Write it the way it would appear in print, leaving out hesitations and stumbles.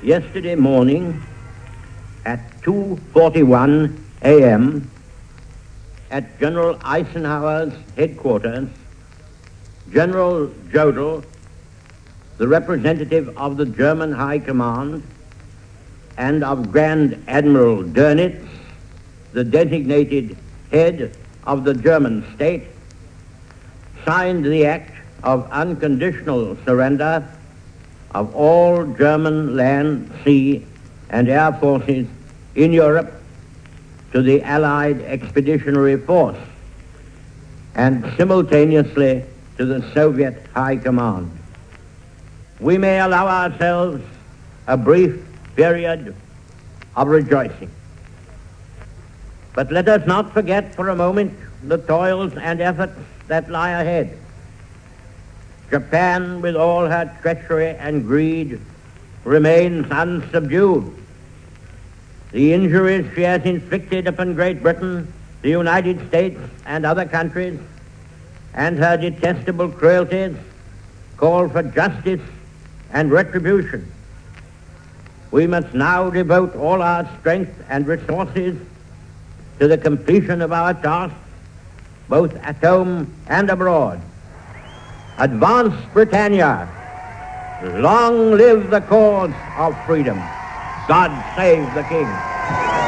Yesterday morning at 2:41 a.m. at General Eisenhower's headquarters, General Jodl, the representative of the German High Command, and of Grand Admiral Dönitz, the designated head of the German state, signed the act of unconditional surrender of all German land, sea, and air forces in Europe to the Allied Expeditionary Force and simultaneously to the Soviet High Command. We may allow ourselves a brief period of rejoicing. But let us not forget for a moment the toils and efforts that lie ahead. Japan, with all her treachery and greed, remains unsubdued. The injuries she has inflicted upon Great Britain, the United States, and other countries, and her detestable cruelties call for justice and retribution. We must now devote all our strength and resources to the completion of our task, both at home and abroad. Advance, Britannia! Long live the cause of freedom! God save the King!